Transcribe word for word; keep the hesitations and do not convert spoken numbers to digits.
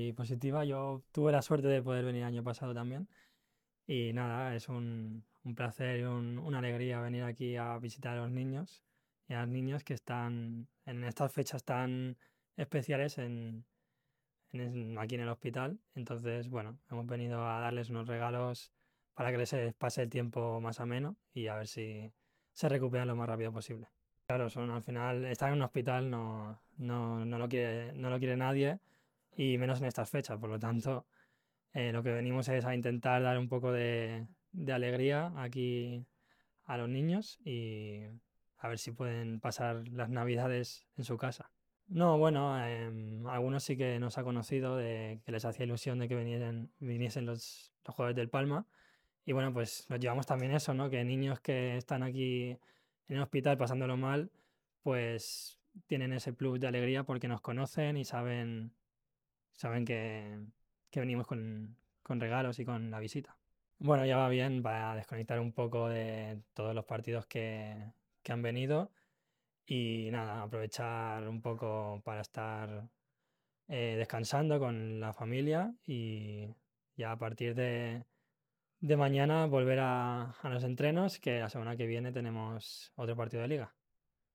muy positiva. Yo tuve la suerte de poder venir el año pasado también. Y nada, es un, un placer y un- una alegría venir aquí a visitar a los niños y a las niñas que están en estas fechas tan especiales en, en es- aquí en el hospital. Entonces, bueno, hemos venido a darles unos regalos para que les eh, pase el tiempo más ameno y a ver si se recuperan lo más rápido posible. Claro, son al final, estar en un hospital no, no, no lo quiere, no lo quiere nadie y menos en estas fechas. Por lo tanto, eh, lo que venimos es a intentar dar un poco de, de alegría aquí a los niños y a ver si pueden pasar las navidades en su casa. No, bueno, em, algunos sí que nos ha conocido de que les hacía ilusión de que viniesen, viniesen los, los jugadores del Palma. Y bueno, pues nos llevamos también eso, ¿no? Que niños que están aquí en el hospital pasándolo mal, pues tienen ese plus de alegría porque nos conocen y saben, saben que, que venimos con, con regalos y con la visita. Bueno, ya va bien para desconectar un poco de todos los partidos que, que han venido y nada, aprovechar un poco para estar eh, descansando con la familia y ya a partir de, de mañana volver a, a los entrenos, que la semana que viene tenemos otro partido de liga.